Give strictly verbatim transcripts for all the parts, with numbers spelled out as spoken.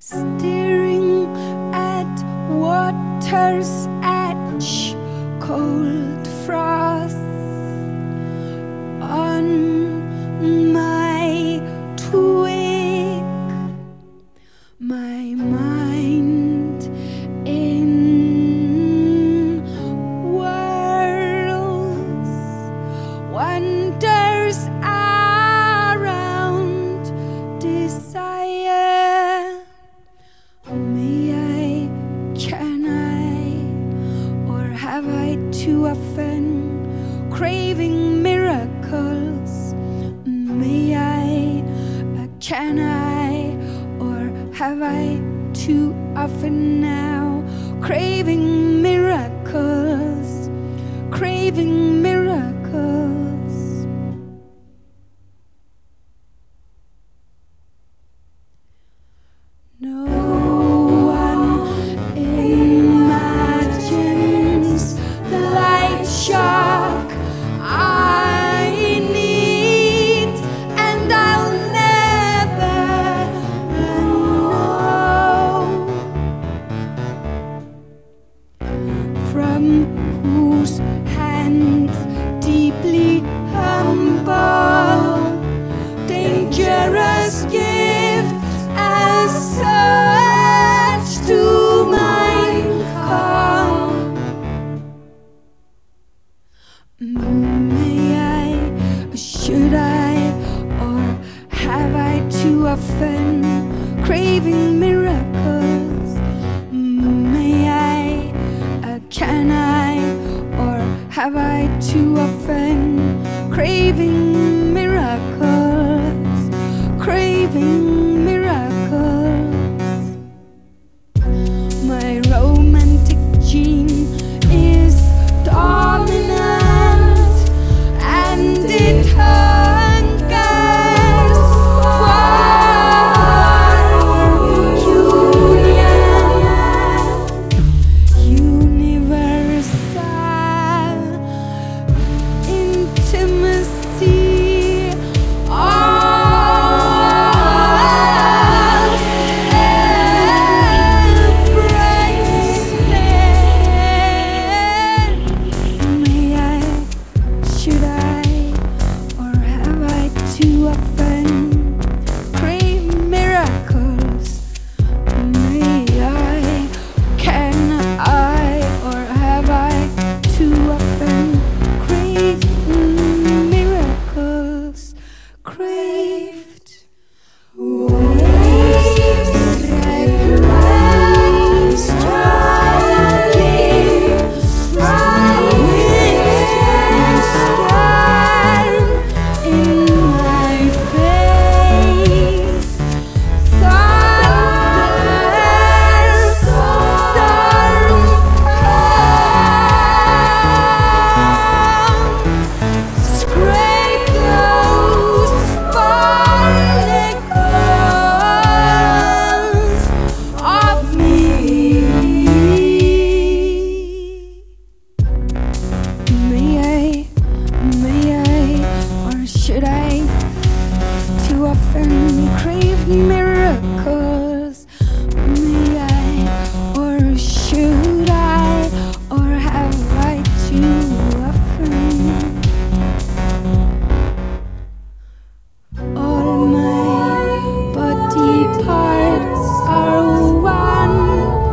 staring at water's edge, cold frost on my twig, my mind in whirls, wanders around desire. May I, can I, or have I too often craving miracles? May I, uh, can I, or have I too often now craving miracles, craving miracles? No one imagines the light shock I need, and I'll never know from whose hands deeply humble, dangerous gift as such to mine come. May I, should I, or have I too often craving miracles? May I, uh, can I, or have I too often craving miracles, craving miracles? My romantic gene is dominant, and it hungers for union, universal intimacy. All embracing. May I, should I, or have I too often crave miracles? May I, can I, or have I too often craved miracles, craved waves, struggling, storm in my face, thunder, storm come, scrape those barnacles of me. May I, may I, or should I too often crave miracles? May I, or should I, or have I too often? All my body parts are one,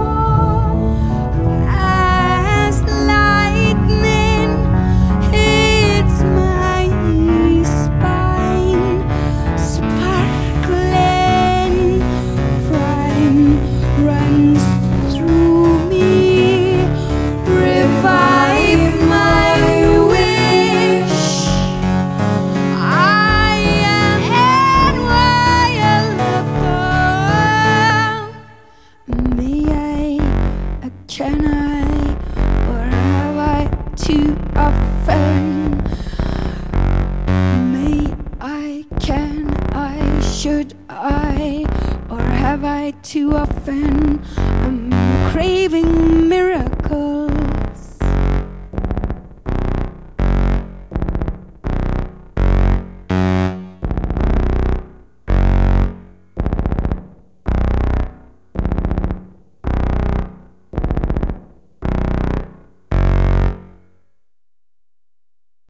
as lightning hits my spine, sparkling flame runs through me, revive my wish. I am inviolable. May I, uh, can I, or have I too often? May I, can I, should I, or have I too often? I'm craving miracles.